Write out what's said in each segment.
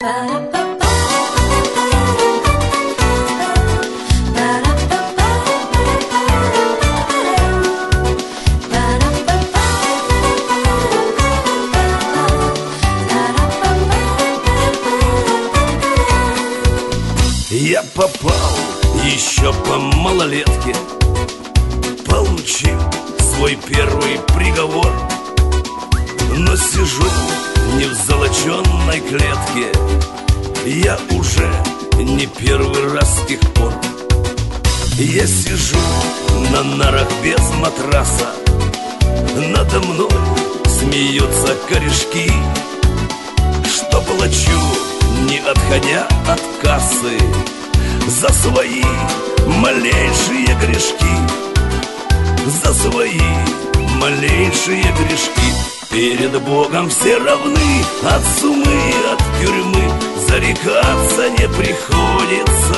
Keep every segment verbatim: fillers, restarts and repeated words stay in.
Я попал еще по малолетке, получил свой первый приговор, но сижу не в золоченной клетке, я уже не первый раз с тех пор. Я сижу на нарах без матраса, надо мной смеются корешки, что плачу, не отходя от кассы, за свои малейшие грешки, за свои малейшие грешки. Перед Богом все равны, от сумы и от тюрьмы зарекаться не приходится.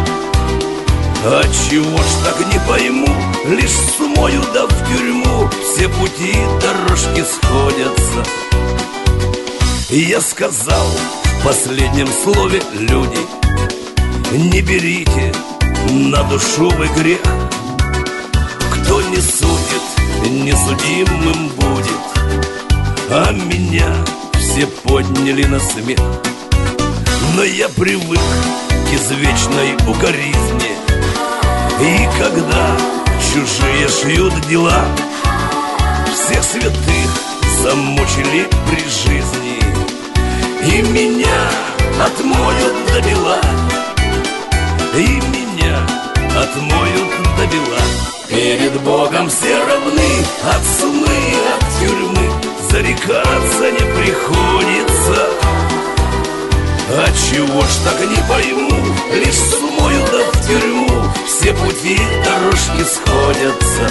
Отчего ж так не пойму, лишь с сумою да в тюрьму все пути и дорожки сходятся. И я сказал в последнем слове: люди, не берите на душу вы грех. Кто не судит, не судимым будет, а меня все подняли на смех. Но я привык к извечной укоризне, и когда чужие шьют дела, всех святых замучили при жизни, и меня отмоют до бела, и меня отмоют до бела. Перед Богом все равны, от сумы и от тюрьмы зарекаться не приходится. Отчего ж так не пойму, лишь с сумою да в тюрьму все пути и дорожки сходятся.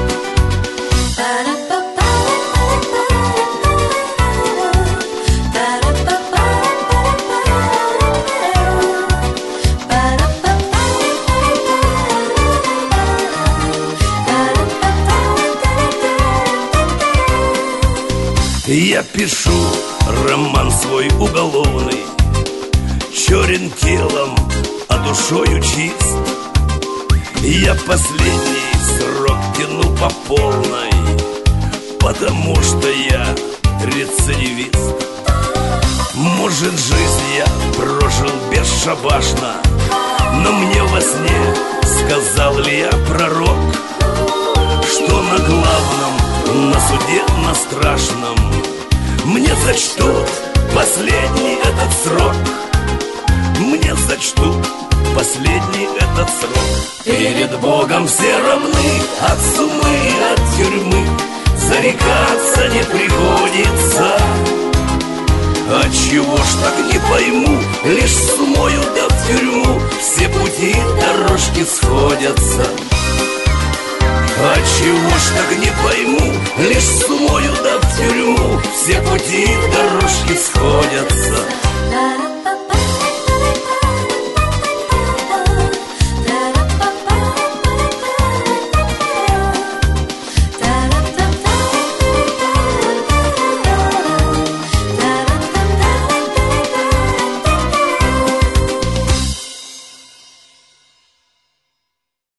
Я пишу роман свой уголовный, черен телом, а душою чист. Я последний срок тяну по полной, потому что я рецидивист. Может, жизнь я прожил бесшабашно, но мне во сне сказал ли я пророк, что на главном, на суде, на страшном мне зачтут последний этот срок. Мне зачтут последний этот срок. Перед Богом все равны, от сумы и от тюрьмы зарекаться не приходится. Отчего ж так не пойму, лишь с сумою да в тюрьму все пути и дорожки сходятся. Отчего ж так не пойму, лишь с сумою да в тюрьму все пути и дорожки сходятся.